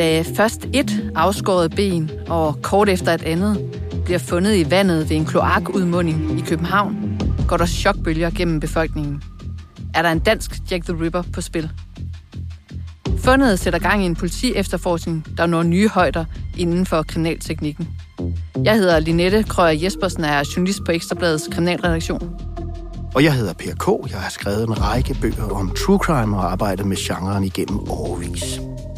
Da først et afskåret ben og kort efter et andet bliver fundet i vandet ved en kloakudmunding i København, går der chokbølger gennem befolkningen. Er der en dansk Jack the Ripper på spil? Fundet sætter gang i en politiefterforskning, der når nye højder inden for kriminalteknikken. Jeg hedder Linette Krøyer Jespersen, er journalist på Ekstra Bladets kriminalredaktion. Og jeg hedder Per K. Jeg har skrevet en række bøger om true crime og arbejdet med genren igennem årevis.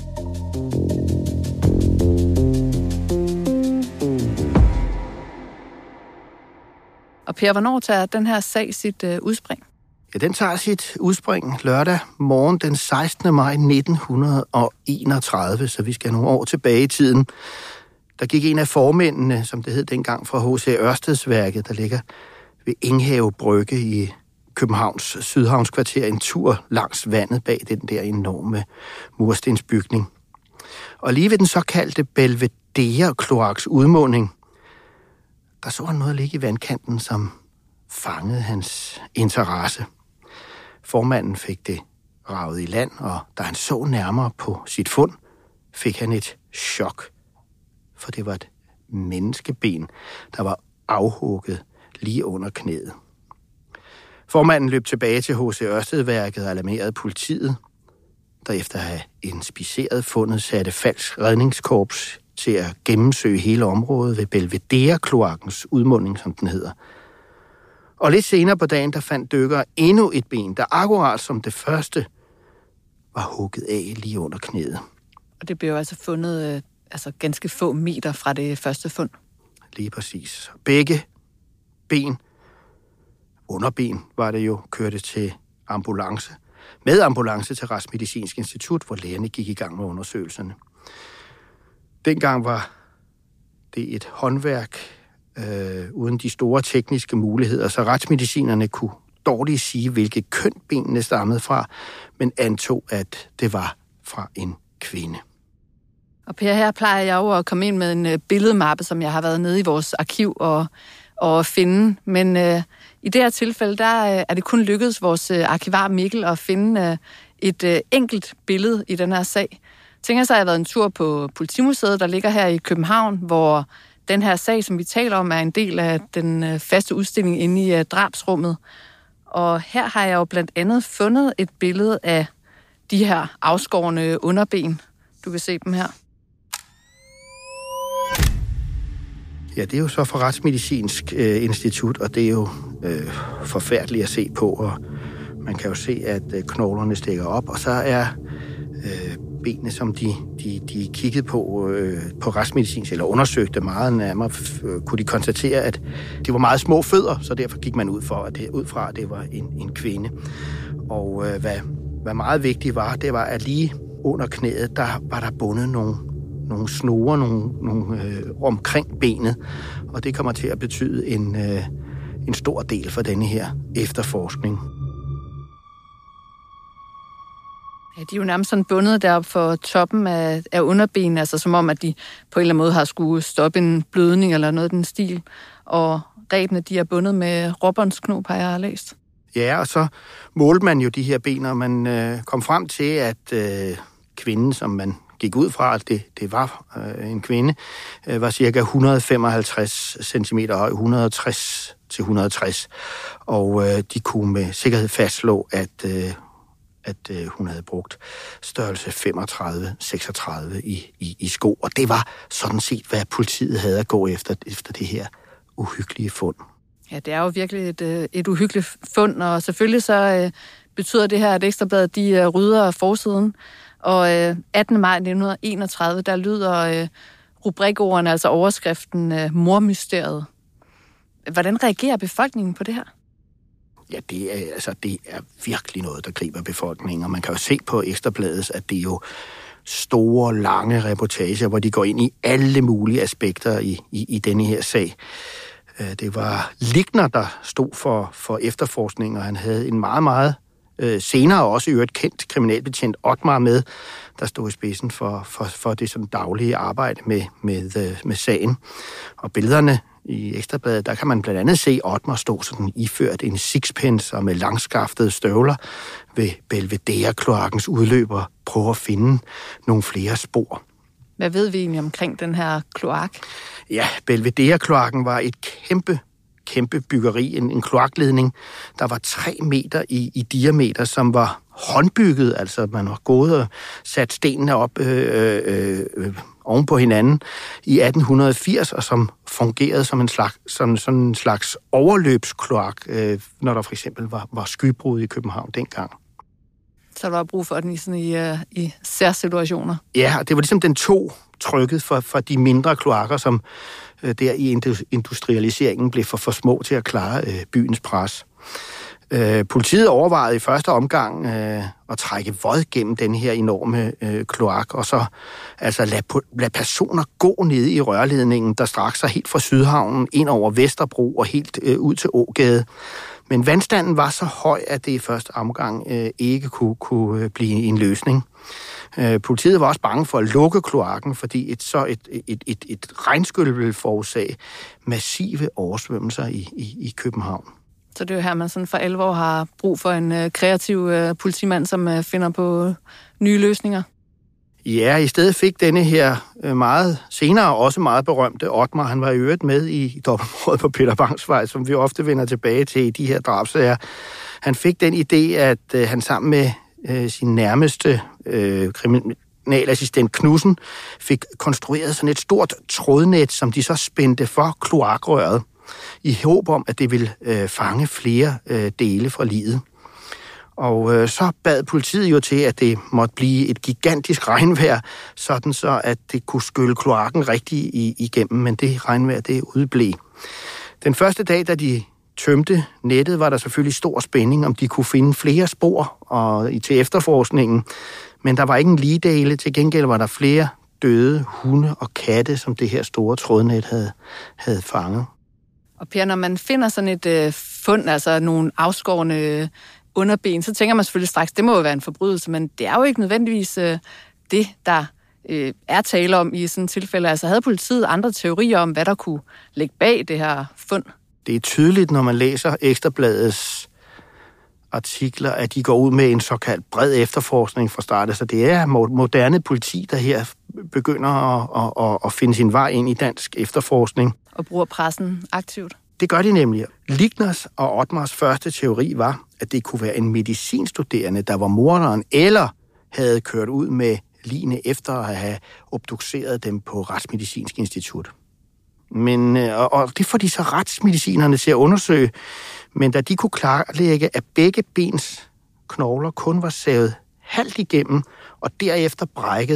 Og Per, hvornår tager den her sag sit udspring? Ja, den tager sit udspring lørdag morgen den 16. maj 1931, så vi skal nogle år tilbage i tiden. Der gik en af formændene, som det hed dengang, fra H.C. Ørstedsværket, der ligger ved Enghave Brygge i Københavns Sydhavnskvarter, en tur langs vandet bag den der enorme murstensbygning. Og lige ved den såkaldte Belvedere-kloaks udmunding, der så han noget ligge i vandkanten, som fangede hans interesse. Formanden fik det raget i land, og da han så nærmere på sit fund, fik han et chok. For det var et menneskeben, der var afhugget lige under knæet. Formanden løb tilbage til H.C. Ørstedsværket og alarmerede politiet, der efter at have inspiceret fundet satte Falsk Redningskorps til at gennemsøge hele området ved Belvedere-kloakkens udmunding, som den hedder. Og lidt senere på dagen, der fandt dykkere endnu et ben, der akkurat som det første var hugget af lige under knæet. Og det blev altså fundet ganske få meter fra det første fund. Lige præcis. Begge ben, underben var det jo, kørte til ambulance. Med ambulance til Retsmedicinsk Institut, hvor lægerne gik i gang med undersøgelserne. Dengang var det et håndværk uden de store tekniske muligheder, så retsmedicinerne kunne dårligt sige, hvilket køn benene stammede fra, men antog, at det var fra en kvinde. Og Per, her plejer jeg jo at komme ind med en billedmappe, som jeg har været nede i vores arkiv og finde, men i det her tilfælde, der er det kun lykkedes vores arkivar Mikkel at finde et enkelt billede i den her sag. Tænker sig, at jeg har været en tur på Politimuseet, der ligger her i København, hvor den her sag, som vi taler om, er en del af den faste udstilling inde i drabsrummet. Og her har jeg jo blandt andet fundet et billede af de her afskårne underben. Du kan se dem her. Ja, det er jo så fra Retsmedicinsk Institut, og det er jo forfærdeligt at se på, og man kan jo se, at knoglerne stikker op, og så er benene, som de kiggede på Retsmedicinsk, eller undersøgte meget nærmere, kunne de konstatere, at det var meget små fødder, så derfor gik man ud fra, at det var en kvinde. Og hvad meget vigtigt var, det var, at lige under knæet, der var der bundet nogle snore omkring benet, og det kommer til at betyde en stor del for denne her efterforskning. Ja, de er jo nærmest sådan bundet deroppe for toppen af underbenen, altså som om, at de på en eller anden måde har skulle stoppe en blødning eller noget af den stil, og rebene, de er bundet med råbåndsknob, har jeg læst. Ja, og så målte man jo de her ben, og man kom frem til, at kvinden, som man gik ud fra, at det var en kvinde, var cirka 155 cm høj, 160 til 160, og de kunne med sikkerhed fastslå, at hun havde brugt størrelse 35-36 i sko, og det var sådan set, hvad politiet havde at gå efter det her uhyggelige fund. Ja, det er jo virkelig et uhyggeligt fund, og selvfølgelig så betyder det her, at Ekstra Bladet, de rydder forsiden. Og 18. maj 1931, der lyder rubrikordene, altså overskriften Mordmysteriet. Hvordan reagerer befolkningen på det her? Ja, det er virkelig noget, der griber befolkningen, og man kan jo se på Ekstra Bladet, at det er jo store, lange reportager, hvor de går ind i alle mulige aspekter i denne her sag. Det var Ligner, der stod for efterforskning, og han havde en meget, meget senere også i øvrigt kendt kriminalbetjent Otmar med, der stod i spidsen for det sådan daglige arbejde med sagen. Og billederne i Ekstra Bladet, der kan man blandt andet se Otmar stå sådan iført en sixpence og med langskaftede støvler ved Belvedere-kloakkens udløber, prøve at finde nogle flere spor. Hvad ved vi egentlig omkring den her kloak? Ja, Belvedere-kloakken var et kæmpe byggeri, en kloakledning, der var 3 meter i diameter, som var håndbygget, altså man har gået og sat stenene op oven på hinanden i 1880, og som fungerede som en slags overløbskloak, når der for eksempel var skybrud i København dengang. Så der var brug for den i særsituationer? Ja, det var ligesom den tog trykket for de mindre kloakker, som der i industrialiseringen blev for små til at klare byens pres. Politiet overvejede i første omgang at trække vod gennem den her enorme kloak, og så altså lade personer gå nede i rørledningen, der strakte sig helt fra Sydhavnen ind over Vesterbro og helt ud til Ågade. Men vandstanden var så høj, at det i første omgang ikke kunne blive en løsning. Politiet var også bange for at lukke kloakken, fordi et regnskyl ville forårsage massive oversvømmelser i København. Så det er jo her, man sådan for alvor har brug for en kreativ politimand, som finder på nye løsninger. Ja, i stedet fik denne her også meget berømte Othmar, han var i øvrigt med i dobbeltmordet på Peter Bangs Vej, som vi ofte vender tilbage til i de her drabsager. Han fik den idé, at han sammen med sin nærmeste kriminalassistent Knudsen fik konstrueret sådan et stort trådnet, som de så spændte for kloakrøret, i håb om, at det ville fange flere dele fra liget. Og så bad politiet jo til, at det måtte blive et gigantisk regnvejr, sådan så, at det kunne skylle kloakken rigtigt igennem, men det regnvejr, det udeblev. Den første dag, da de tømte nettet, var der selvfølgelig stor spænding, om de kunne finde flere spor til efterforskningen, men der var ikke en ligedele. Til gengæld var der flere døde hunde og katte, som det her store trådnet havde fanget. Og Per, når man finder sådan et fund, altså nogle afskårne underben, så tænker man selvfølgelig straks, det må jo være en forbrydelse, men det er jo ikke nødvendigvis det, der er tale om i sådan et tilfælde. Altså havde politiet andre teorier om, hvad der kunne ligge bag det her fund? Det er tydeligt, når man læser Ekstra Bladets artikler, at de går ud med en såkaldt bred efterforskning fra starten. Så det er moderne politi, der her begynder at finde sin vej ind i dansk efterforskning. Og bruger pressen aktivt? Det gør de nemlig. Ligners og Othmars første teori var, at det kunne være en medicinstuderende, der var morderen, eller havde kørt ud med ligene efter at have obduceret dem på Retsmedicinsk Institut. Men, og det får de så retsmedicinerne til at undersøge, men da de kunne klarlægge, at begge bens knogler kun var savet halvt igennem og derefter brækket,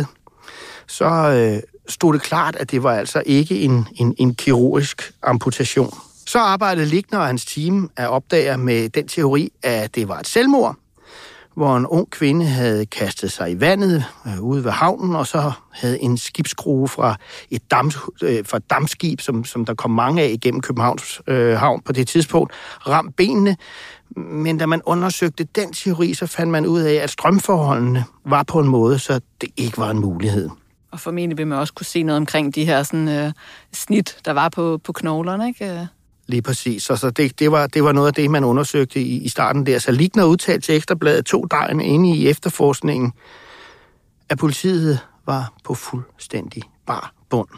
så stod det klart, at det var altså ikke en kirurgisk amputation. Så arbejdede Lickner og hans team at opdage med den teori, at det var et selvmord, hvor en ung kvinde havde kastet sig i vandet ude ved havnen, og så havde en skibsskrue fra et dampskib, som der kom mange af igennem Københavns havn på det tidspunkt, ramt benene. Men da man undersøgte den teori, så fandt man ud af, at strømforholdene var på en måde, så det ikke var en mulighed. Og formentlig vil man også kunne se noget omkring de her sådan, snit, der var på knoglerne, ikke? Lige præcis. Så det var noget af det, man undersøgte i starten der. Så Lickner udtalte til Ekstra Bladet 2 døgn inde i efterforskningen, at politiet var på fuldstændig bar bund.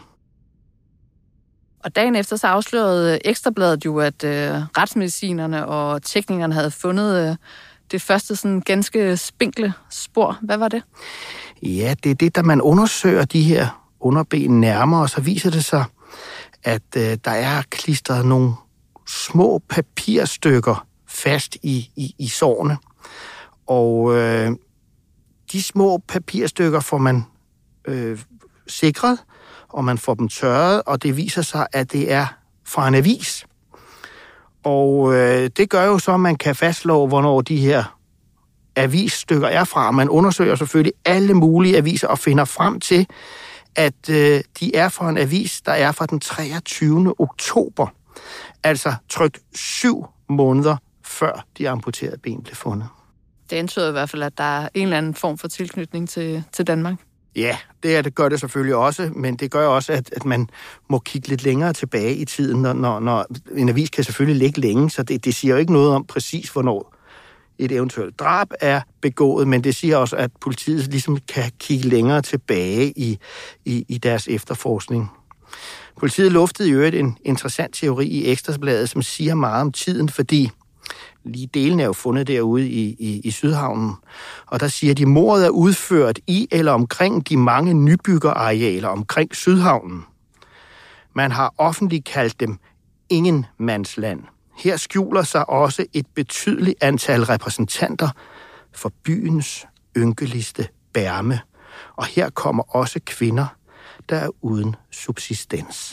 Og dagen efter så afslørede Ekstra Bladet jo, at retsmedicinerne og teknikerne havde fundet det første sådan ganske spinkle spor. Hvad var det? Ja, det er det, da man undersøger de her underben nærmere, så viser det sig, at der er klistret nogle små papirstykker fast i sårene. Og de små papirstykker får man sikret, og man får dem tørret, og det viser sig, at det er fra en avis. Og det gør jo så, at man kan fastslå, hvornår de her avisstykker er fra. Man undersøger selvfølgelig alle mulige aviser og finder frem til, at de er fra en avis, der er fra den 23. oktober. Altså trykt 7 måneder før de amputerede ben blev fundet. Det antyder i hvert fald, at der er en eller anden form for tilknytning til Danmark. Ja, det gør det selvfølgelig også, men det gør også, at man må kigge lidt længere tilbage i tiden, når en avis kan selvfølgelig ligge længe, så det siger jo ikke noget om præcis, hvornår et eventuelt drab er begået, men det siger også, at politiet ligesom kan kigge længere tilbage i deres efterforskning. Politiet luftede i øvrigt en interessant teori i Ekstrabladet, som siger meget om tiden, fordi lige delen er jo fundet derude i Sydhavnen, og der siger de, mordet er udført i eller omkring de mange nybyggerarealer omkring Sydhavnen. Man har offentligt kaldt dem ingenmandsland. Her skjuler sig også et betydeligt antal repræsentanter for byens ynkeligste bærme, og her kommer også kvinder, der er uden subsistens.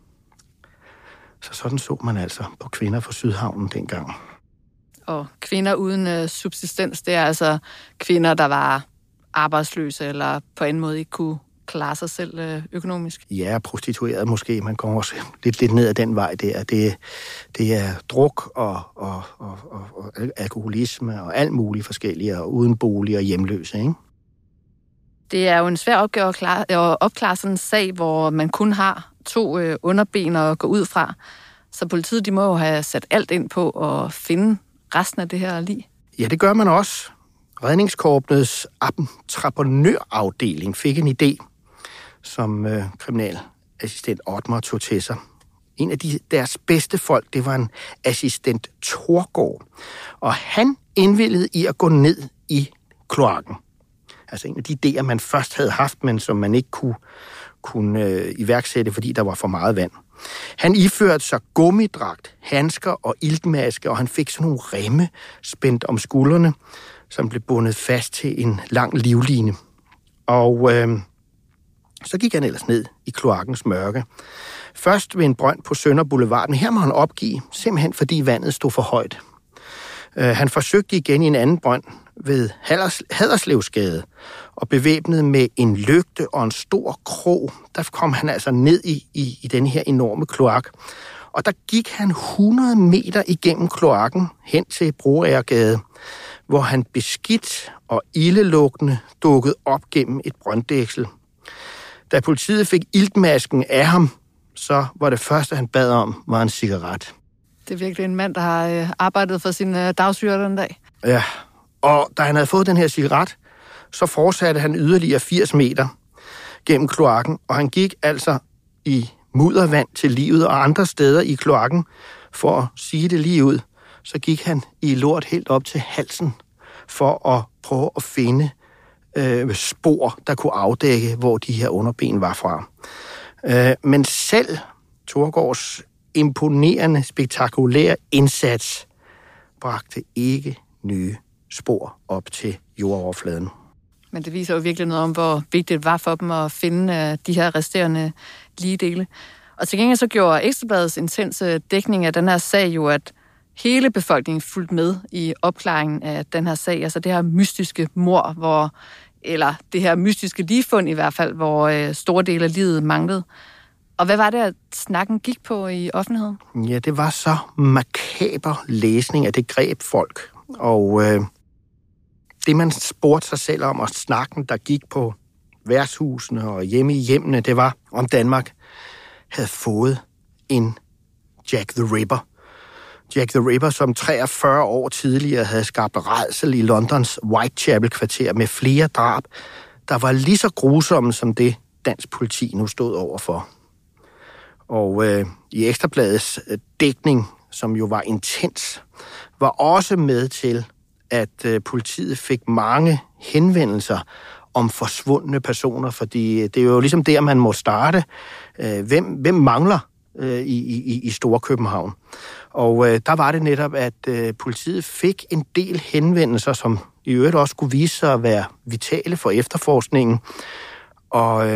Så sådan så man altså på kvinder fra Sydhavnen dengang. Og kvinder uden subsistens, det er altså kvinder, der var arbejdsløse eller på en måde ikke kunne klare sig selv økonomisk. Ja, prostitueret måske. Man kommer også lidt ned ad den vej der. Det er druk og alkoholisme og alt muligt forskellige, og uden bolig og hjemløse, ikke? Det er jo en svær opgave at opklare sådan en sag, hvor man kun har 2 underben at gå ud fra. Så politiet, de må jo have sat alt ind på at finde resten af det her lig. Ja, det gør man også. Redningskorpsets entreprenørafdeling fik en idé, som kriminalassistent Ottmar tog til sig. En af deres bedste folk, det var en assistent Torgård, og han indvilligede i at gå ned i kloakken. Altså en af de idéer, man først havde haft, men som man ikke kunne iværksætte, fordi der var for meget vand. Han iførte sig gummidragt, handsker og iltmaske, og han fik sådan nogle remme spændt om skuldrene, som blev bundet fast til en lang livline. Og så gik han ellers ned i kloakkens mørke. Først ved en brønd på Sønder Boulevard, men her må han opgive, simpelthen fordi vandet stod for højt. Han forsøgte igen i en anden brønd ved Haderslevsgade, og bevæbnet med en lygte og en stor krog, der kom han altså ned i den her enorme kloak. Og der gik han 100 meter igennem kloakken hen til Broagergade, hvor han beskidt og ildelugtende dukkede op gennem et brønddæksel. Da politiet fik iltmasken af ham, så var det første, han bad om, var en cigaret. Det er virkelig en mand, der har arbejdet for sin dagsyre den dag. Ja, og da han havde fået den her cigaret, så fortsatte han yderligere 80 meter gennem kloakken, og han gik altså i muddervand til livet og andre steder i kloakken. For at sige det lige ud, så gik han i lort helt op til halsen for at prøve at finde spor, der kunne afdække, hvor de her underben var fra. Men selv Torgårds imponerende, spektakulære indsats bragte ikke nye spor op til jordoverfladen. Men det viser jo virkelig noget om, hvor vigtigt det var for dem at finde de her resterende ligedele. Og til gengæld så gjorde Ekstrabladets intense dækning af den her sag jo, at hele befolkningen fulgte med i opklaringen af den her sag. Altså det her mystiske mord, eller det her mystiske ligefund i hvert fald, hvor store dele af livet manglede. Og hvad var det, at snakken gik på i offentligheden? Ja, det var så makaber læsning, at det greb folk. Og det, man spurgte sig selv om, og snakken, der gik på værtshusene og hjemme i hjemmene, det var, om Danmark havde fået en Jack the Ripper. Jack the Ripper, som 43 år tidligere havde skabt rædsel i Londons Whitechapel-kvarter med flere drab, der var lige så grusomme som det, dansk politi nu stod overfor. Og i Ekstrabladets dækning, som jo var intens, var også med til, at politiet fik mange henvendelser om forsvundne personer, fordi det er jo ligesom der, man må starte. Hvem mangler i Storkøbenhavn? Og der var det netop, at politiet fik en del henvendelser, som i øvrigt også skulle vise sig at være vitale for efterforskningen. Og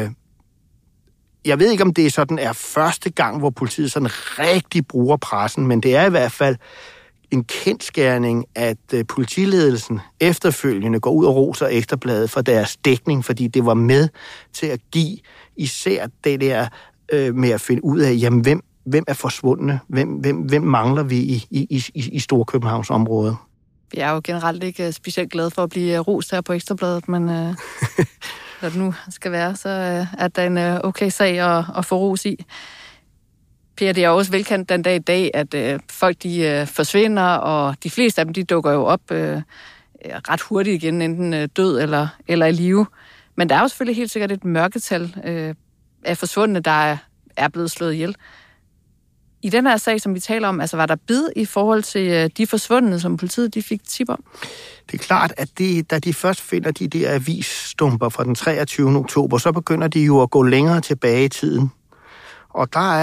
jeg ved ikke, om det sådan er første gang, hvor politiet sådan rigtig bruger pressen, men det er i hvert fald en kendsgerning, at politiledelsen efterfølgende går ud og roser Ekstrabladet for deres dækning, fordi det var med til at give især det der med at finde ud af, jamen, hvem er forsvundne? Hvem mangler vi i Storkøbenhavnsområdet? Vi er jo generelt ikke specielt glade for at blive rost her på Ekstrabladet, men når det nu skal være, så er der en okay sag at få ros i. Per, Per, det er også velkendt den dag i dag, at folk de forsvinder, og de fleste af dem de dukker jo op ret hurtigt igen, enten død eller i live. Men der er jo selvfølgelig helt sikkert et mørketal af forsvundne, der er blevet slået ihjel. I den her sag, som vi taler om, altså var der bid i forhold til de forsvundne, som politiet de fik tip om? Det er klart, at da de først finder de der avisstumper fra den 23. oktober, så begynder de jo at gå længere tilbage i tiden. Og der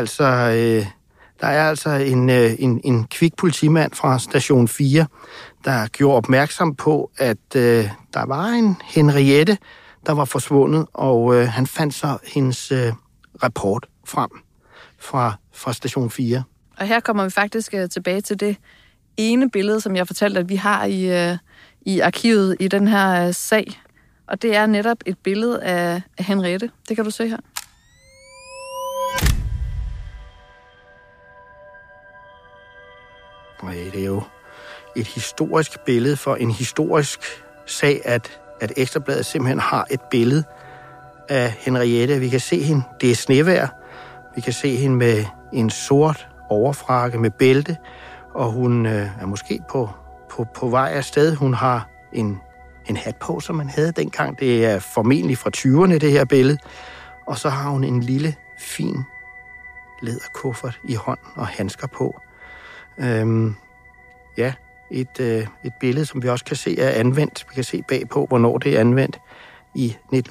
er altså en kvik politimand fra station 4, der gjorde opmærksom på, at der var en Henriette, der var forsvundet, og han fandt så hendes rapport frem fra station 4. Og her kommer vi faktisk tilbage til det ene billede, som jeg fortalte, at vi har i arkivet i den her sag. Og det er netop et billede af Henriette. Det kan du se her. Det er jo et historisk billede for en historisk sag, at Ekstra Bladet simpelthen har et billede af Henriette. Vi kan se hende, det er snevejr. Vi kan se hende med en sort overfrakke med bælte, og hun er måske på vej afsted. Hun har en hat på, som man havde dengang. Det er formentlig fra 20'erne, det her billede. Og så har hun en lille, fin læderkuffert i hånden og handsker på. Et billede, som vi også kan se er anvendt. Vi kan se bagpå, hvornår det er anvendt. I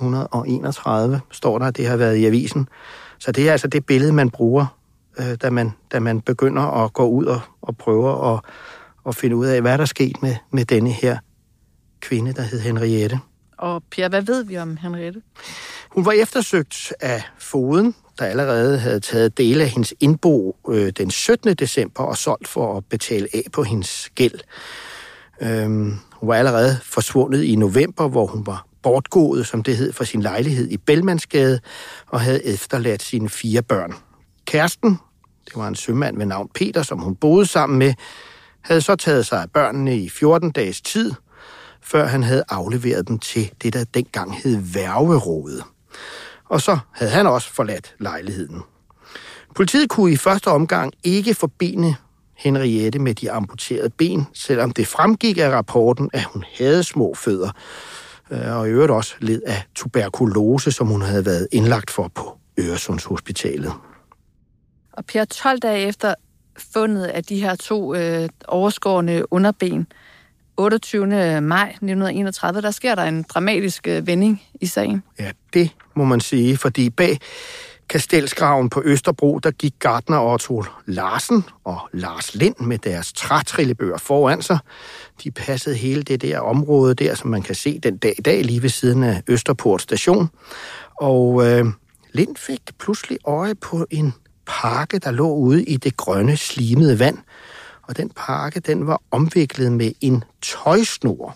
1931 står der, at det har været i avisen. Så det er altså det billede, man bruger, da man begynder at gå ud og prøve at finde ud af, hvad der er sket med denne her kvinde, der hed Henriette. Og Per, hvad ved vi om Henriette? Hun var eftersøgt af fogeden, der allerede havde taget dele af hendes indbo den 17. december og solgt for at betale af på hendes gæld. Hun var allerede forsvundet i november, hvor hun var bortgået, som det hed, fra sin lejlighed i Bellmansgade, og havde efterladt sine 4 børn. Kæresten, det var en sømand ved navn Peter, som hun boede sammen med, havde så taget sig af børnene i 14 dages tid, før han havde afleveret dem til det, der dengang hed værgerådet. Og så havde han også forladt lejligheden. Politiet kunne i første omgang ikke forbinde Henriette med de amputerede ben, selvom det fremgik af rapporten, at hun havde små fødder, og i øvrigt også led af tuberkulose, som hun havde været indlagt for på Øresundshospitalet. Og Per, 12 dage efter fundet af de her 2 overskårne underben, 28. maj 1931, der sker der en dramatisk vending i sagen. Ja, det må man sige, fordi bag Kastelsgraven på Østerbro, der gik gartner Otto Larsen og Lars Lind med deres trætrillebøger foran sig. De passede hele det der område der, som man kan se den dag i dag, lige ved siden af Østerport station. Og Lind fik pludselig øje på en pakke, der lå ude i det grønne, slimede vand. Og den pakke, den var omviklet med en tøjsnor.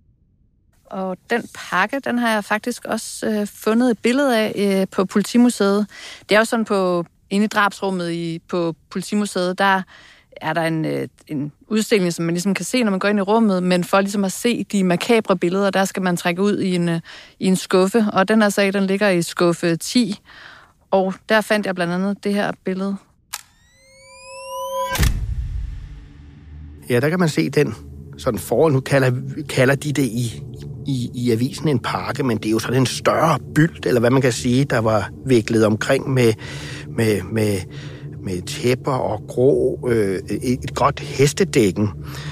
Og den pakke, den har jeg faktisk også fundet et billede af på Politimuseet. Det er jo sådan inde i drabsrummet på Politimuseet, der er der en udstilling, som man ligesom kan se, når man går ind i rummet, men for ligesom at se de makabre billeder, der skal man trække ud i en skuffe. Og den her sag, den ligger i skuffe 10, og der fandt jeg blandt andet det her billede. Ja, der kan man se den sådan foran. Nu kalder de det i avisen en pakke, men det er jo sådan en større bylt, eller hvad man kan sige, der var viklet omkring med tæpper og grå, et godt hestedækken.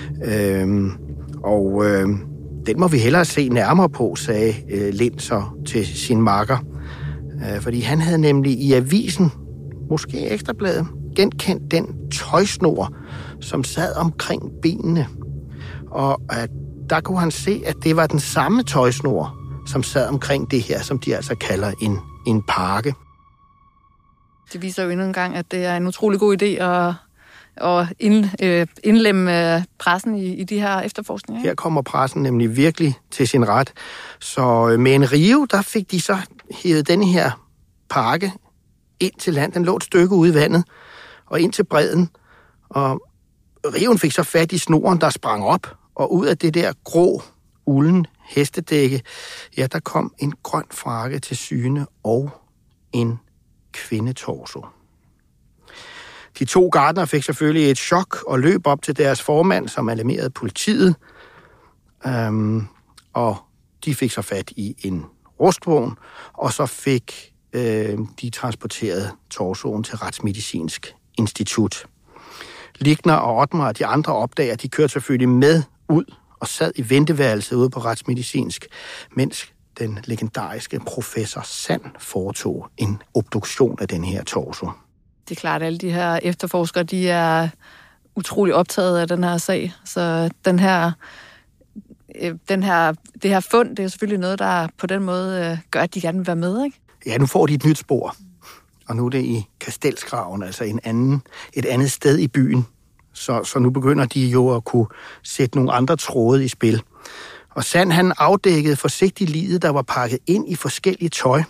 Den må vi hellere se nærmere på, sagde Lind så til sin makker. Fordi han havde nemlig i avisen, måske Ekstra Bladet, genkendt den tøjsnor, som sad omkring benene. Og der kunne han se, at det var den samme tøjsnor, som sad omkring det her, som de altså kalder en pakke. Det viser jo endnu en gang, at det er en utrolig god idé at indlemme pressen i de her efterforskninger. Her kommer pressen nemlig virkelig til sin ret. Så med en rive, der fik de så hævet denne her pakke ind til land. Den lå et stykke ude i vandet og ind til bredden. Og riven fik så fat i snoren, der sprang op. Og ud af det der grå, ulden hestedække, ja, der kom en grøn frakke til syne og en kvindetorso. De 2 gartnere fik selvfølgelig et chok og løb op til deres formand, som alarmerede politiet. Og de fik så fat i en rustvogn, og så fik de transporteret torsoen til Retsmedicinsk Institut. Lichtner og Ottmar og de andre opdager, de kørte selvfølgelig med ud og sad i venteværelset ude på Retsmedicinsk, mens den legendariske professor Sand foretog en obduktion af den her torso. Det er klart, at alle de her efterforskere, de er utrolig optaget af den her sag. Så det her fund, det er selvfølgelig noget, der på den måde gør, at de gerne vil være med, ikke? Ja, nu får de et nyt spor. Og nu er det i Kastelsgraven, altså et andet sted i byen. Så nu begynder de jo at kunne sætte nogle andre tråde i spil. Og Sand, han afdækkede forsigtigt liget, der var pakket ind i forskellige tøj.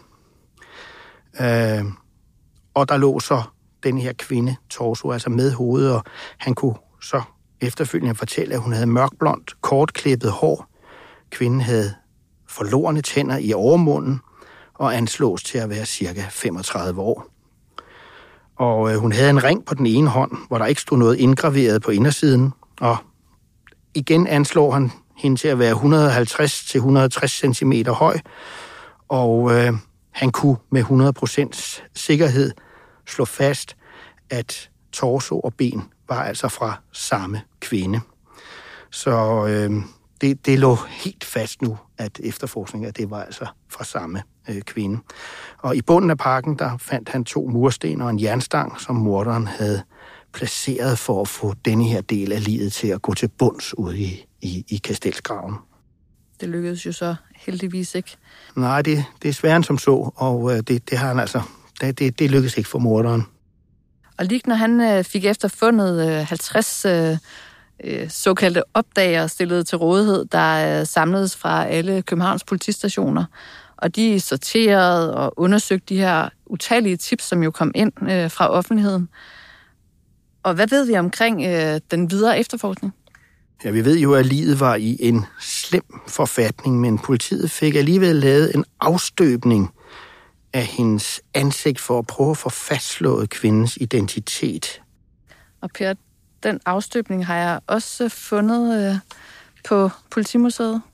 Og der lå så den her kvinde, torso, altså med hovedet, og han kunne så efterfølgende fortælle, at hun havde mørkblondt, kortklippet hår. Kvinden havde forlorne tænder i overmunden, og anslås til at være cirka 35 år. Og hun havde en ring på den ene hånd, hvor der ikke stod noget indgraveret på indersiden, og igen anslår han hende til at være 150-160 cm høj, og han kunne med 100% sikkerhed slå fast, at torso og ben var altså fra samme kvinde. Så det lå helt fast nu, at efterforskningen, det var altså fra samme kvinde. Og i bunden af parken, der fandt han 2 mursten og en jernstang, som morderen havde placeret for at få denne her del af livet til at gå til bunds ude i Kastelsgraven. Det lykkedes jo så heldigvis ikke. Nej, det er sværere end som så, og det har han altså. Det lykkedes ikke for morderen. Og Lichtner, han fik efter fundet 50 såkaldte opdagere stillet til rådighed, der samledes fra alle Københavns politistationer. Og de sorterede og undersøgte de her utallige tips, som jo kom ind fra offentligheden. Og hvad ved vi omkring den videre efterforskning? Ja, vi ved jo, at liget var i en slem forfatning, men politiet fik alligevel lavet en afstøbning af hendes ansigt for at prøve at få fastslået kvindens identitet. Og Per, den afstøbning har jeg også fundet på Politimuseet.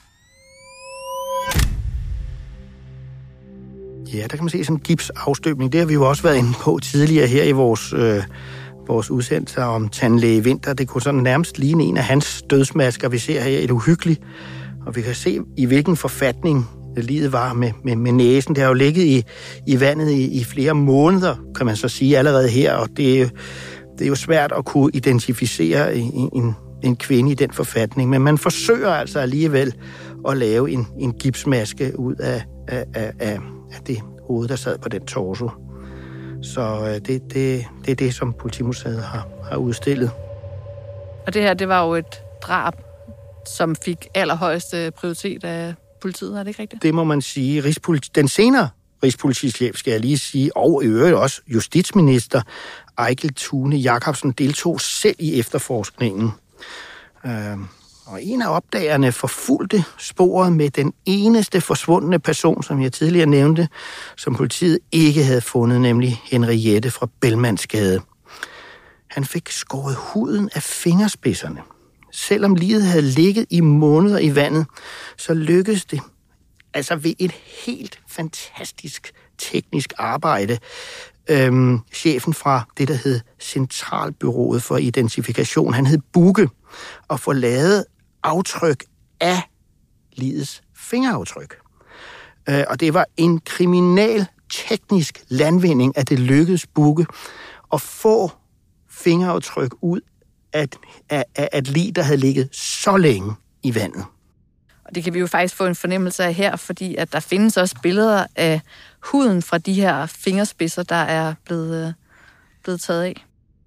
Ja, der kan man se sådan en gipsafstøbning. Det har vi jo også været inde på tidligere her i vores udsendelser om tandlæge Winther. Det kunne sådan nærmest ligne en af hans dødsmasker, vi ser her, et uhyggeligt. Og vi kan se, i hvilken forfatning liget var med næsen. Det har jo ligget i vandet i flere måneder, kan man så sige allerede her, og det er jo svært at kunne identificere en kvinde i den forfatning, men man forsøger altså alligevel at lave en gipsmaske ud af det hoved, der sad på den torso. Så det er det, som Politimuseet har udstillet. Og det her, det var jo et drab, som fik allerhøjeste prioritet af politiet, er det ikke rigtigt? Det må man sige. Den senere rigspolitichef, skal jeg lige sige, og i øvrigt også justitsminister Ejgil Thune Jacobsen deltog selv i efterforskningen. Og en af opdagerne forfulgte sporet med den eneste forsvundne person, som jeg tidligere nævnte, som politiet ikke havde fundet, nemlig Henriette fra Bellmansgade. Han fik skåret huden af fingerspidserne. Selvom liget havde ligget i måneder i vandet, så lykkedes det, altså ved et helt fantastisk teknisk arbejde, chefen fra det, der hed Centralbureauet for Identifikation, han hed Bugge, og få lavet aftryk af ligets fingeraftryk. Og det var en kriminal teknisk landvinding, at det lykkedes Bugge at få fingeraftryk ud af et lig, der havde ligget så længe i vandet. Og det kan vi jo faktisk få en fornemmelse af her, fordi at der findes også billeder af huden fra de her fingerspidser, der er blevet taget af.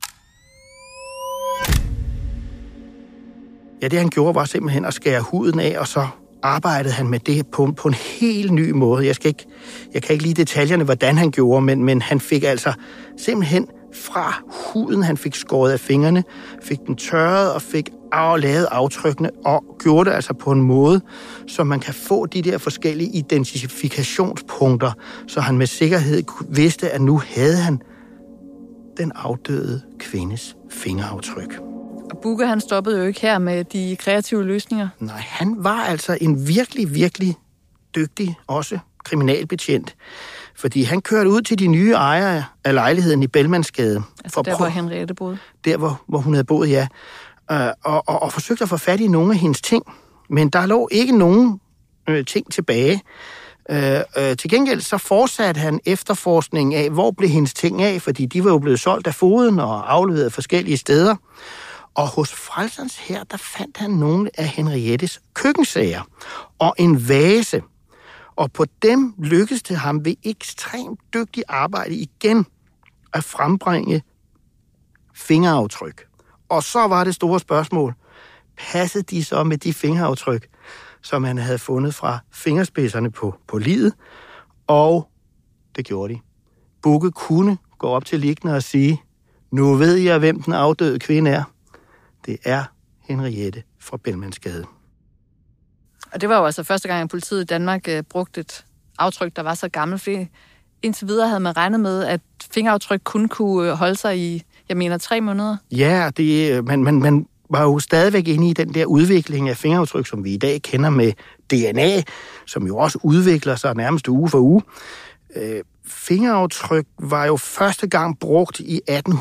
Ja, det han gjorde var simpelthen at skære huden af, og så arbejdede han med det på en helt ny måde. Jeg kan ikke lide detaljerne, hvordan han gjorde, men han fik altså simpelthen fra huden, han fik skåret af fingrene, fik den tørret og fik lavet aftrykkene, og gjorde det altså på en måde, så man kan få de der forskellige identifikationspunkter, så han med sikkerhed vidste, at nu havde han den afdøde kvindes fingeraftryk. Og Bugge, han stoppede jo ikke her med de kreative løsninger. Nej, han var altså en virkelig, virkelig dygtig, også kriminalbetjent. Fordi han kørte ud til de nye ejere af lejligheden i Bellmansgade. Altså der, hvor Henriette boede? Der, hvor hun havde boet, ja. Og forsøgte at få fat i nogle af hendes ting. Men der lå ikke nogen ting tilbage. Til gengæld så fortsatte han efterforskningen af, hvor blev hendes ting af, fordi de var jo blevet solgt af foden og afleveret forskellige steder. Og hos Frelserens Hær, der fandt han nogle af Henriettes køkkensager og en vase. Og på dem lykkedes det ham ved ekstremt dygtig arbejde igen at frembringe fingeraftryk. Og så var det store spørgsmål, passede de så med de fingeraftryk, som han havde fundet fra fingerspidserne på liget? Og det gjorde de. Bugge kunne gå op til liggende og sige, nu ved jeg, hvem den afdøde kvinde er. Det er Henriette fra Bellmansgade. Og det var jo altså første gang, at politiet i Danmark brugte et aftryk, der var så gammelt, fordi indtil videre havde man regnet med, at fingeraftryk kun kunne holde sig i, 3 måneder. Ja, man var jo stadigvæk inde i den der udvikling af fingeraftryk, som vi i dag kender med DNA, som jo også udvikler sig nærmest uge for uge. Fingeraftryk var jo første gang brugt i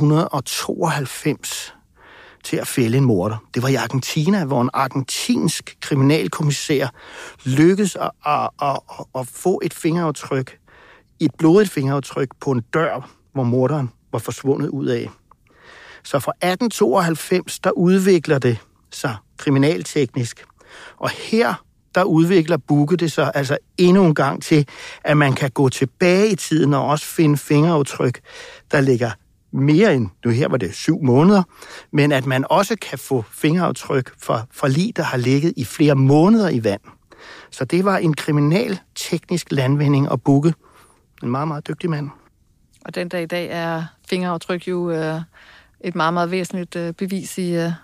1892 til at fælde en morder. Det var i Argentina, hvor en argentinsk kriminalkommissær lykkedes at få et fingeraftryk, et blodigt fingeraftryk på en dør, hvor morderen var forsvundet ud af. Så fra 1892, der udvikler det sig kriminalteknisk. Og her, der udvikler Bugge det sig altså endnu en gang til, at man kan gå tilbage i tiden og også finde fingeraftryk, der ligger mere end, nu her var det 7 måneder, men at man også kan få fingeraftryk fra lig, der har ligget i flere måneder i vand. Så det var en kriminalteknisk landvinding, og Bugge, en meget, meget dygtig mand. Og den dag i dag er fingeraftryk jo et meget, meget væsentligt bevis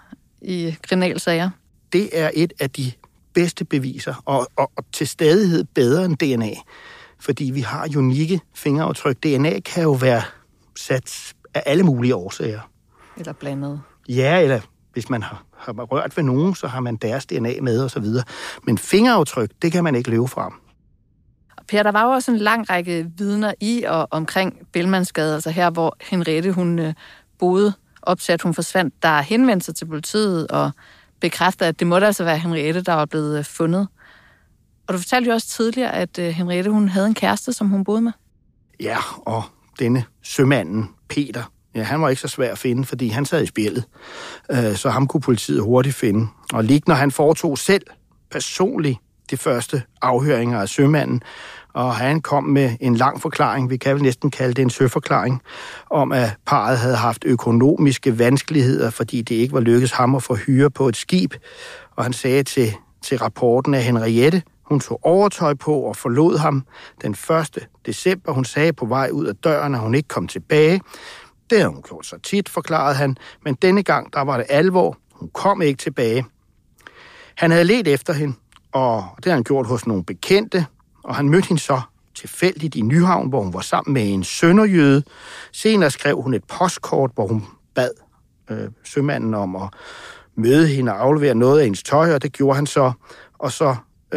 i kriminalsager. Det er et af de bedste beviser, og til stadighed bedre end DNA, fordi vi har unikke fingeraftryk. DNA kan jo være sat af alle mulige årsager. Eller blandet. Ja, eller hvis man har rørt ved nogen, så har man deres DNA med og så videre. Men fingeraftryk, det kan man ikke løbe fra. Per, der var jo også en lang række vidner i og omkring Bellmansgade, altså her, hvor Henriette, hun boede, op til at hun forsvandt, der henvendte sig til politiet og bekræftede, at det måtte altså være Henriette, der var blevet fundet. Og du fortalte jo også tidligere, at Henriette, hun havde en kæreste, som hun boede med. Ja, og denne sømanden, Peter, ja, han var ikke så svær at finde, fordi han sad i spjældet. Så ham kunne politiet hurtigt finde. Og lige når han foretog selv personligt de første afhøringer af sømanden, og han kom med en lang forklaring, vi kan vel næsten kalde det en søforklaring, om at parret havde haft økonomiske vanskeligheder, fordi det ikke var lykkedes ham at få hyre på et skib. Og han sagde til rapporten af Henriette, hun tog overtøj på og forlod ham den 1. december. Hun sagde på vej ud af døren, at hun ikke kom tilbage. Det havde hun gjort så tit, forklarede han, men denne gang, der var det alvor. Hun kom ikke tilbage. Han havde ledt efter hende, og det havde han gjort hos nogle bekendte, og han mødte hende så tilfældigt i Nyhavn, hvor hun var sammen med en sønderjøde. Senere skrev hun et postkort, hvor hun bad sømanden om at møde hende og aflevere noget af hendes tøj, og det gjorde han så. Og så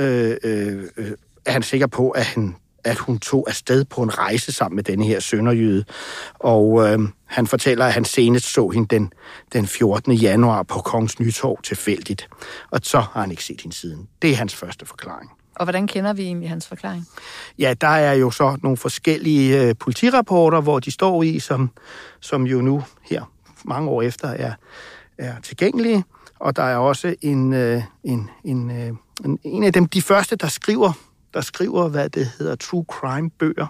er han sikker på, at hun tog afsted på en rejse sammen med denne her sønderjøde. Og han fortæller, at han senest så hende den 14. januar på Kongens Nytorv tilfældigt. Og så har han ikke set hende siden. Det er hans første forklaring. Og hvordan kender vi egentlig hans forklaring? Ja, der er jo så nogle forskellige politirapporter, hvor de står i, som jo nu her mange år efter er tilgængelige. Og der er også en af dem, de første, der skriver, hvad det hedder, true crime bøger.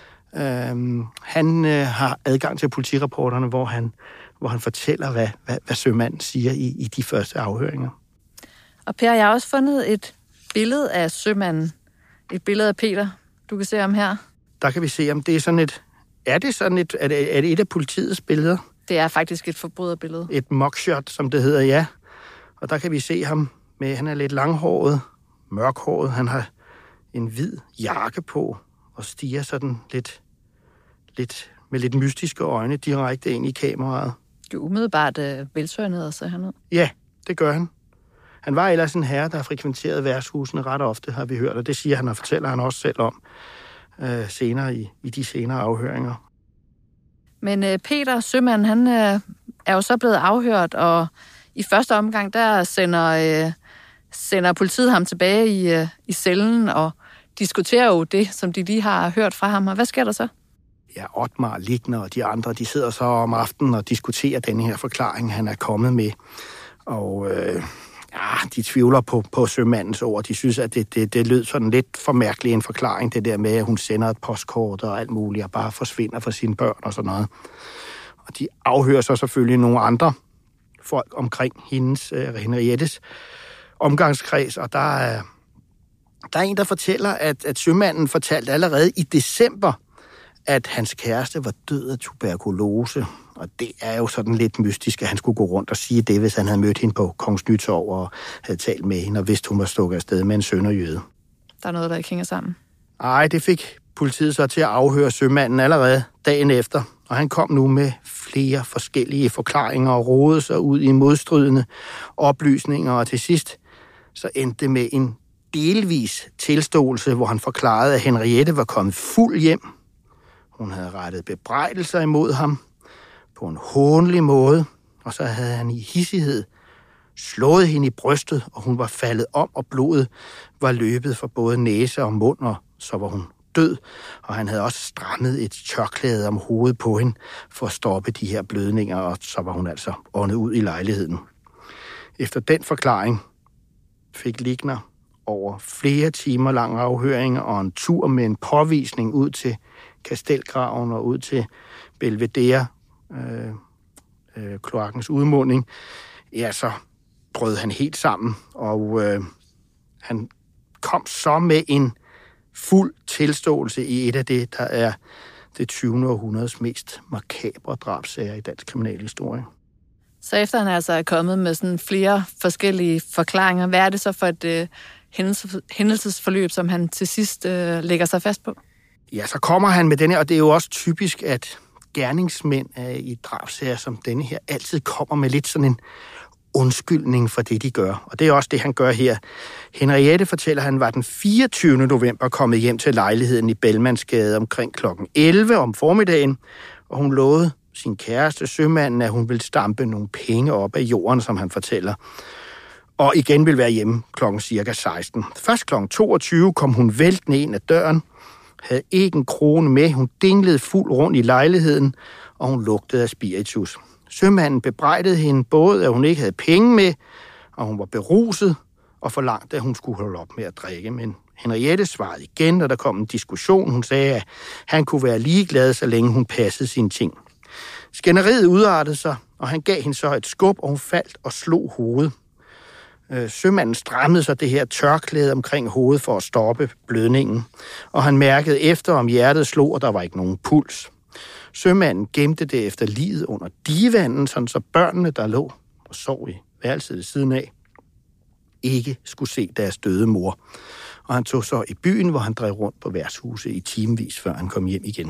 Han har adgang til politirapporterne, hvor han fortæller, hvad sømanden siger i de første afhøringer. Og Per, jeg har også fundet et billede af sømanden. Et billede af Peter. Du kan se ham her. Der kan vi se, om det er sådan et... Er det et af politiets billeder? Det er faktisk et forbryderbillede. Et mugshot, som det hedder, ja. Og der kan vi se ham med, han er lidt langhåret, mørkhåret. Han har en hvid jakke på og stiger sådan lidt med lidt mystiske øjne direkte ind i kameraet. Du er umiddelbart velsøgnet, ser han ud. Ja, det gør han. Han var ellers en herre, der frekventerede værtshusene ret ofte, har vi hørt, og det siger han og fortæller han også selv om senere i de senere afhøringer. Men Peter, sømanden, han er jo så blevet afhørt, og i første omgang, der sender politiet ham tilbage i cellen og diskuterer jo det, som de lige har hørt fra ham. Og hvad sker der så? Ja, Ottmar, Liegner og de andre, de sidder så om aftenen og diskuterer den her forklaring, han er kommet med. Og de tvivler på sømandens ord. De synes, at det lød sådan lidt for mærkelig en forklaring, det der med, at hun sender et postkort og alt muligt, og bare forsvinder fra sine børn og sådan noget. Og de afhører så selvfølgelig nogle andre folk omkring Henriettes omgangskreds, og der er en, der fortæller, at sømanden fortalte allerede i december, at hans kæreste var død af tuberkulose. Og det er jo sådan lidt mystisk, at han skulle gå rundt og sige det, hvis han havde mødt hende på Kongens Nytorv og havde talt med hende, og vidste, hun var stukket afsted med en sønderjyde. Der er noget, der ikke hænger sammen. Ej, det fik politiet så til at afhøre sømanden allerede dagen efter, og han kom nu med flere forskellige forklaringer og rodede sig ud i modstridende oplysninger, og til sidst så endte det med en delvis tilståelse, hvor han forklarede, at Henriette var kommet fuld hjem. Hun havde rettet bebrejdelser imod ham på en hånlig måde, og så havde han i hissighed slået hende i brystet, og hun var faldet om, og blodet var løbet fra både næse og mund, og så var hun død, og han havde også strammet et tørklæde om hovedet på hende for at stoppe de her blødninger, og så var hun altså åndet ud i lejligheden. Efter den forklaring fik Liegner over flere timer lang afhøring og en tur med en påvisning ud til Kastelgraven og ud til Belvedere, kloakkens udmunding, ja, så brød han helt sammen, og han kom så med en fuld tilståelse i et af det, der er det 20. århundredes mest makabre drabsager i dansk kriminalhistorie. Så efter han altså er kommet med sådan flere forskellige forklaringer, hvad er det så for et hændelsesforløb, som han til sidst lægger sig fast på? Ja, så kommer han med denne, og det er jo også typisk, at gerningsmænd i drabsager som denne her altid kommer med lidt sådan en undskyldning for det, de gør. Og det er også det, han gør her. Henriette fortæller, at han var den 24. november kommet hjem til lejligheden i Bellmansgade omkring kl. 11 om formiddagen, og hun lovede sin kæreste, sømanden, at hun ville stampe nogle penge op af jorden, som han fortæller. Og igen ville være hjemme klokken cirka 16. Først kl. 22 kom hun væltende ind ad døren, havde ikke en krone med, hun dinglede fuld rundt i lejligheden, og hun lugtede af spiritus. Sømanden bebrejdede hende både, at hun ikke havde penge med, og hun var beruset, og forlangte, at hun skulle holde op med at drikke. Men Henriette svarede igen, og der kom en diskussion. Hun sagde, at han kunne være ligeglad, så længe hun passede sine ting. Skænderiet udartede sig, og han gav hende så et skub, og hun faldt og slog hovedet. Sømanden strammede sig det her tørklæde omkring hovedet for at stoppe blødningen, og han mærkede efter, om hjertet slog, og der var ikke nogen puls. Sømanden gemte det efter liget under divanen, sådan så børnene, der lå og sov i værelset ved siden af, ikke skulle se deres døde mor. Og han tog så i byen, hvor han drev rundt på værtshuset i timevis, før han kom hjem igen.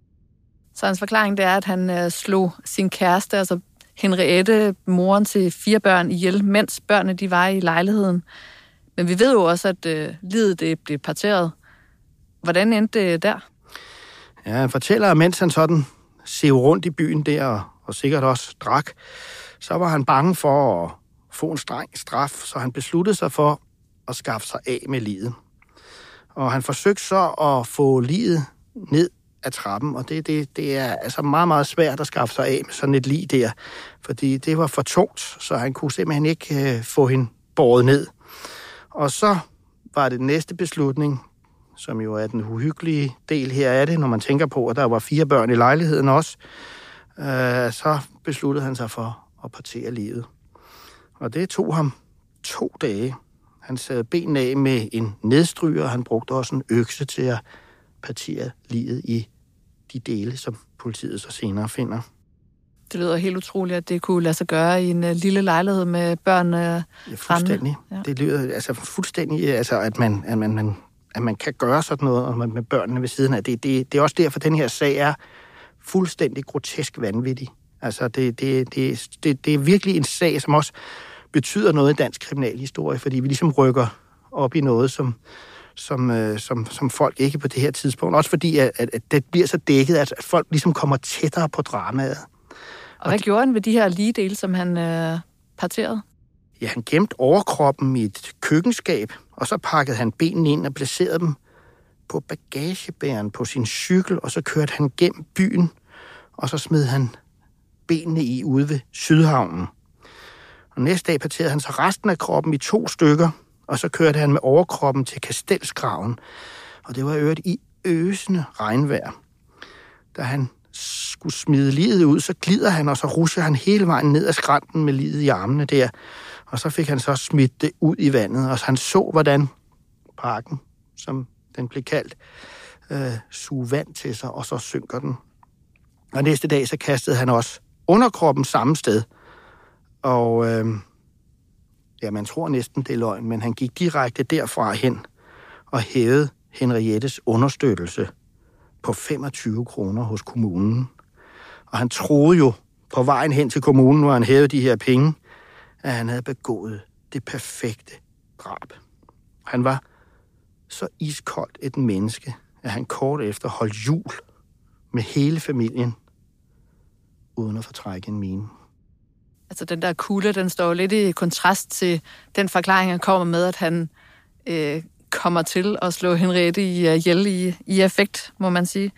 Så hans forklaring det er, at han slog sin kæreste, altså Henriette, moren til 4 børn, ihjel, mens børnene de var i lejligheden. Men vi ved jo også, at liget det blev parteret. Hvordan endte det der? Ja, han fortæller, at mens han sådan sev rundt i byen der, og sikkert også drak, så var han bange for at få en streng straf, så han besluttede sig for at skaffe sig af med liget. Og han forsøgte så at få liget ned af trappen, og det er altså meget, meget svært at skaffe sig af med sådan et lig der, fordi det var for tungt, så han kunne simpelthen ikke få hende båret ned. Og så var det næste beslutning, som jo er den uhyggelige del her af det, når man tænker på, at der var 4 børn i lejligheden også, så besluttede han sig for at partere livet. Og det tog ham 2 dage. Han sad benene af med en nedstryger, og han brugte også en økse til at partere livet i de dele, som politiet så senere finder. Det lyder helt utroligt, at det kunne lade sig gøre i en lille lejlighed med børn fuldstændig. Ja. Det lyder altså fuldstændig, altså, at man kan gøre sådan noget med børnene ved siden af. Det er også derfor, at den her sag er fuldstændig grotesk vanvittig. Altså, det er virkelig en sag, som også betyder noget i dansk kriminalhistorie, fordi vi ligesom rykker op i noget, som folk ikke på det her tidspunkt. Også fordi, at det bliver så dækket, at folk ligesom kommer tættere på dramaet. Og hvad gjorde han ved de her ligedele, som han parterede? Ja, han gemte overkroppen i et køkkenskab, og så pakkede han benene ind og placerede dem på bagagebæreren på sin cykel, og så kørte han gennem byen, og så smed han benene i ude ved Sydhavnen. Og næste dag parterede han så resten af kroppen i 2 stykker, og så kørte han med overkroppen til Kastelsgraven. Og det var øvrigt i øsende regnvejr. Da han skulle smide liget ud, så glider han, og så rusher han hele vejen ned ad skrænten med liget i armene der. Og så fik han så smidt det ud i vandet, og han så, hvordan parken, som den blev kaldt, suge vand til sig, og så synker den. Og næste dag, så kastede han også underkroppen samme sted. Og ja, man tror næsten, det er løgn, men han gik direkte derfra hen og hævede Henriettes understøttelse på 25 kroner hos kommunen. Og han troede jo på vejen hen til kommunen, hvor han hævede de her penge, at han havde begået det perfekte drab. Han var så iskoldt et menneske, at han kort efter holdt jul med hele familien, uden at fortrække en mine. Altså den der kugle, den står lidt i kontrast til den forklaring, han kommer med, at han kommer til at slå Henriette ihjel i affekt, må man sige.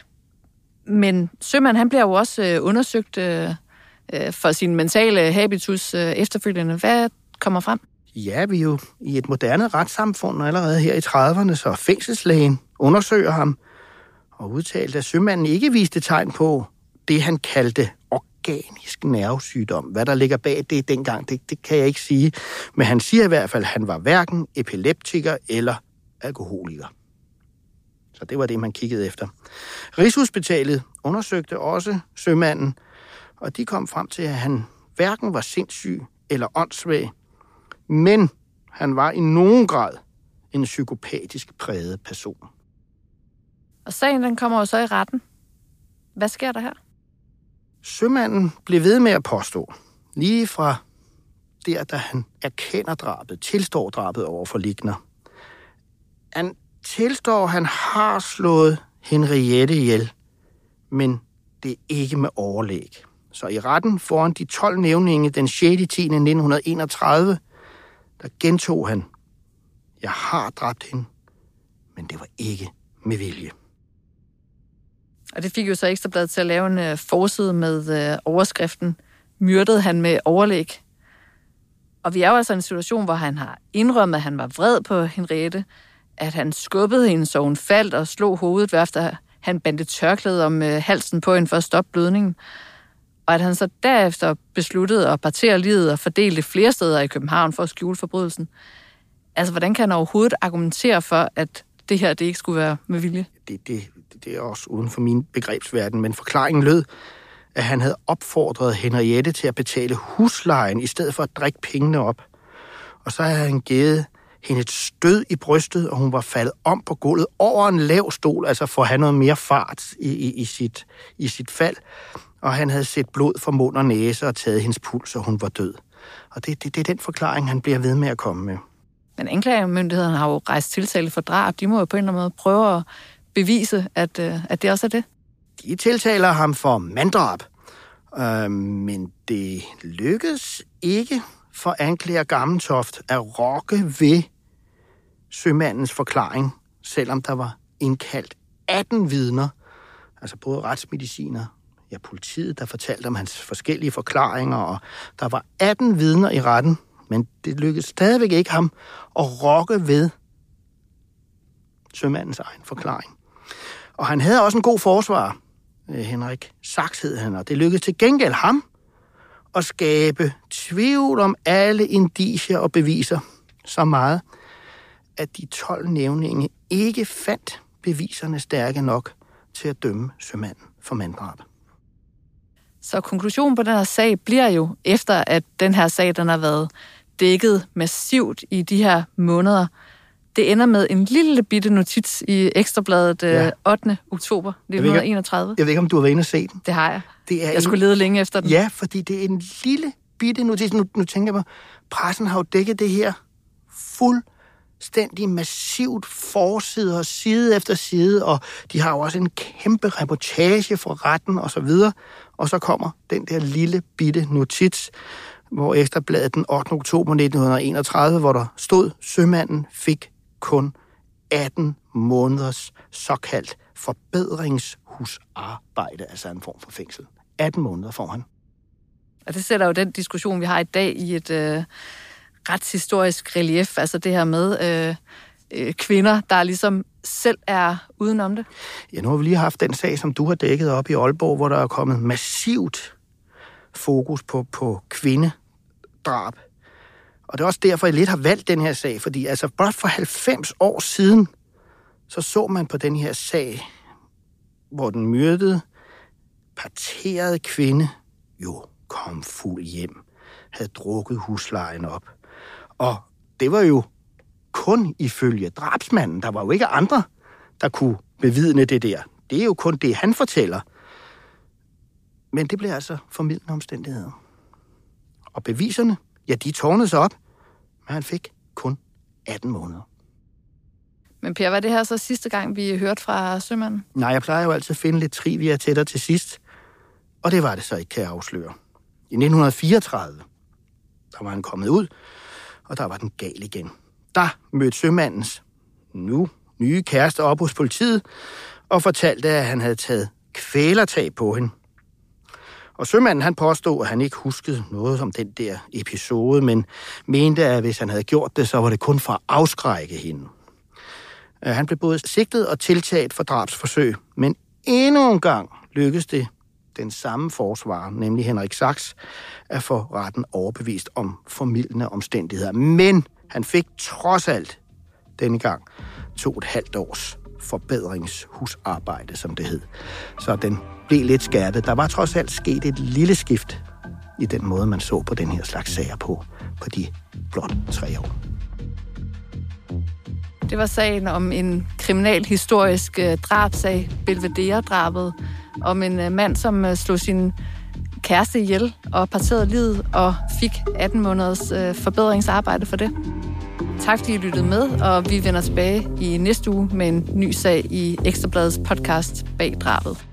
Men Sømand, han bliver jo også undersøgt for sin mentale habitus efterfølgende. Hvad kommer frem? Ja, vi er jo i et moderne retssamfund allerede her i 30'erne, så fængselslægen undersøger ham og udtalte, at Sømanden ikke viste tegn på det, han kaldte organisk nervesygdom. Hvad der ligger bag det dengang, det kan jeg ikke sige. Men han siger i hvert fald, at han var hverken epileptiker eller alkoholiker. Så det var det, man kiggede efter. Rigshospitalet undersøgte også Sømanden, og de kom frem til, at han hverken var sindssyg eller åndssvag, men han var i nogen grad en psykopatisk præget person. Og sagen, den kommer jo så i retten. Hvad sker der her? Sømanden blev ved med at påstå, lige fra der, da han erkender drabet, tilstår drabet over for Liegner. Han tilstår, at han har slået Henriette ihjel, men det er ikke med overlæg. Så i retten foran de 12 nævninge den 6.10.1931, der gentog han, jeg har dræbt hende, men det var ikke med vilje. Og det fik jo så Ekstrabladet til at lave en forside med overskriften, myrdede han med overlæg. Og vi er jo altså i en situation, hvor han har indrømmet, at han var vred på Henriette, at han skubbede hende, så hun faldt og slog hovedet, efter han bandte tørklædet om halsen på hende for at stoppe blødningen. Og at han så derefter besluttede at partere livet og fordele det flere steder i København for at skjule forbrydelsen. Altså, hvordan kan han overhovedet argumentere for, at det her det ikke skulle være med vilje? Det er også uden for min begrebsverden, men forklaringen lød, at han havde opfordret Henriette til at betale huslejen, i stedet for at drikke pengene op. Og så havde han givet hende et stød i brystet, og hun var faldet om på gulvet over en lav stol, altså for at have noget mere fart i sit fald. Og han havde set blod fra mund og næse og taget hendes puls, og hun var død. Og det er den forklaring, han bliver ved med at komme med. Men anklagemyndigheden har jo rejst tiltale for drab. De må jo på en eller anden måde prøve at bevise, at det også er det. De tiltaler ham for manddrab, men det lykkedes ikke for anklager Gammeltoft at rokke ved Sømandens forklaring, selvom der var indkaldt 18 vidner, altså både retsmediciner, ja, politiet, der fortalte om hans forskellige forklaringer, og der var 18 vidner i retten, men det lykkedes stadigvæk ikke ham at rokke ved Sømandens egen forklaring. Og han havde også en god forsvar, Henrik Sachs hed han, og det lykkedes til gengæld ham at skabe tvivl om alle indicier og beviser så meget, at de 12 nævninge ikke fandt beviserne stærke nok til at dømme Sømanden for manddrab. Så konklusionen på den her sag bliver jo, efter at den her sag den har været dækket massivt i de her måneder, Det ender med en lille bitte notits i Ekstrabladet 8. oktober 1931. Jeg ved ikke, om du har været inde og se den. Det har jeg. Jeg skulle lede længe efter den. Ja, fordi det er en lille bitte notits. Nu tænker jeg på, pressen har jo dækket det her fuldstændig massivt, forsider, side efter side, og de har jo også en kæmpe reportage fra retten og så videre. Og så kommer den der lille bitte notits, hvor Ekstrabladet den 8. oktober 1931, hvor der stod, sømanden fik kun 18 måneders såkaldt forbedringshusarbejde, altså en form for fængsel. 18 måneder får han. Og det sætter jo den diskussion, vi har i dag, i et retshistorisk relief, altså det her med kvinder, der ligesom selv er udenom det. Ja, nu har vi lige haft den sag, som du har dækket op i Aalborg, hvor der er kommet massivt fokus på kvindedrab. Og det er også derfor, jeg lidt har valgt den her sag, fordi altså blot for 90 år siden, så man på den her sag, hvor den myrdede, parterede kvinde jo kom fuld hjem, havde drukket huslejen op. Og det var jo kun ifølge drabsmanden. Der var jo ikke andre, der kunne bevidne det der. Det er jo kun det, han fortæller. Men det blev altså formildende omstændigheder. Og beviserne, ja, de tårnede sig op, men han fik kun 18 måneder. Men Per, var det her så sidste gang, vi hørte fra sømanden? Nej, jeg plejer jo altid at finde lidt trivia til dig til sidst. Og det var det så ikke, kan jeg afsløre. I 1934, der var han kommet ud, og der var den gal igen. Der mødte sømandens nu nye kæreste op hos politiet, og fortalte, at han havde taget kvælertag på hende. Og sømanden, han påstod, at han ikke huskede noget om den der episode, men mente, at hvis han havde gjort det, så var det kun for at afskrække hende. Han blev både sigtet og tiltalt for drabsforsøg, men endnu en gang lykkedes det den samme forsvarer, nemlig Henrik Sachs, at få retten overbevist om formildende omstændigheder. Men han fik trods alt denne gang 2,5 års forbedringshusarbejde, som det hed. Så den blev lidt skærpet. Der var trods alt sket et lille skift i den måde, man så på den her slags sager på de blot 3 år. Det var sagen om en kriminalhistorisk drabsag, Belvedere-drabet, om en mand, som slog sin kæreste ihjel og parterede livet og fik 18 måneders forbedringsarbejde for det. Tak fordi I lyttede med, og vi vender tilbage i næste uge med en ny sag i Ekstrabladets podcast Bag drabet.